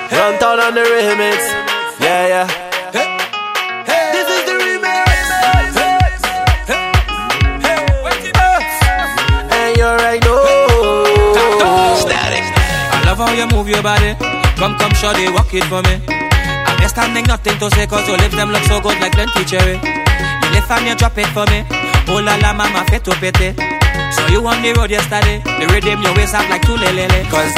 Run down on the remix. Yeah, yeah. This is the remix. And you're right, no. Static. I love how you move your body. Come, shorty, walk it for me. I'm just standing, nothing to say, cause your lips them look so good like plenty cherry. You lift and you drop it for me. Oh la la, mama, fit to pity. So you on the road yesterday, the rhythm your waist up like two lele. Cause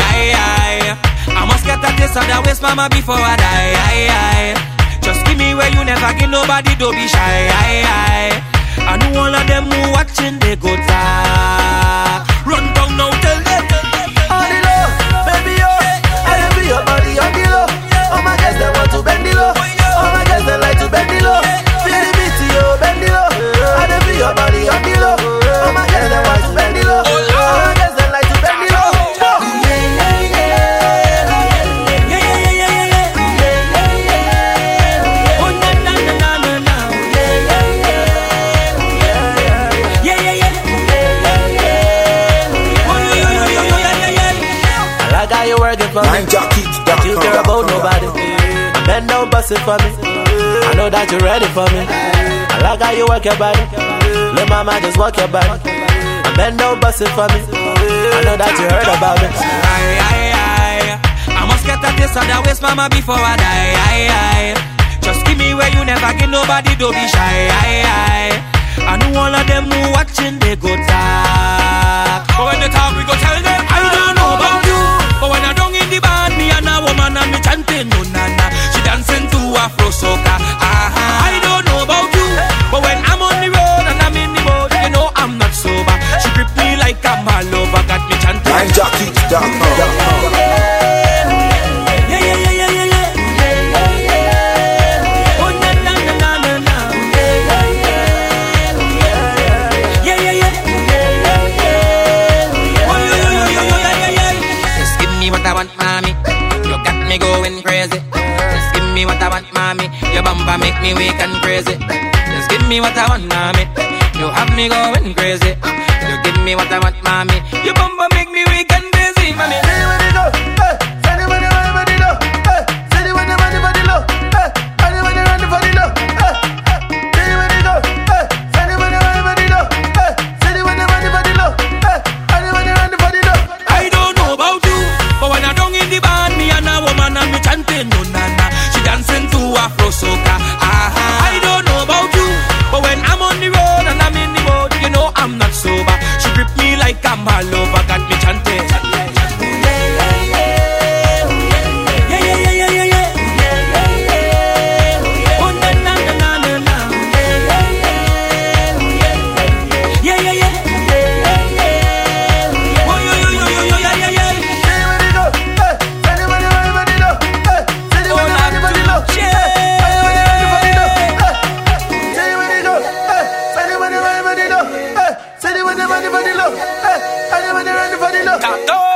I must get a taste of that waist, mama, before I die. Just give me where you never give nobody, don't be shy. I know all of them who watching, they go talk. Run down now, tell them. On the low, baby, yo, I am your body on the low. All my guys, they want to bend the low. All my guys, they like to bend the low. Feel the beat, yo, bend the low. I am your body on the low. All my guys, they want to bend the low. All my guys, they like to bend the low. I got you working for me. You care about nobody. Then don't bust it for me. I know that you're ready for me. I like how you work your body. Let mama just walk your body. Then don't bust it for me. I know that you heard about me. I must get a taste of that waist, mama, before I die. Just give me where you never give nobody, don't be shy. I know all of them who watching, they go talk. But when they talk, we go tell them, I don't know about you. But when I don't in the band, me and a woman and me chanting, no nana. She dancing to Afro soca. I don't know about you. But when I'm on the road and I'm in the boat, you know I'm not sober. She grip me like I'm all over, got me chanting. Going crazy. Just give me what I want, mommy. Your bumper make me weak and crazy. Just give me what I want, mommy. You have me going crazy. You give me what I want, mommy. Your bumper make me weak and crazy, mommy. Anybody go? Hey, anybody run the low? Hey, anybody run the low? Hey, anybody run the low? Hey, anybody go? Hey, anybody run the low? Hey, anybody run the low? Hey, anybody run the low? I don't know about you, but when I don't in the band, me and a woman and me chanting, no nana. She dancing to Afro soca. I don't know about you, but when I'm on the road and I'm in the boat, you know I'm not sober. She grip me like I'm all over, got me chanting. Anybody run the low? Hey, anybody run the low?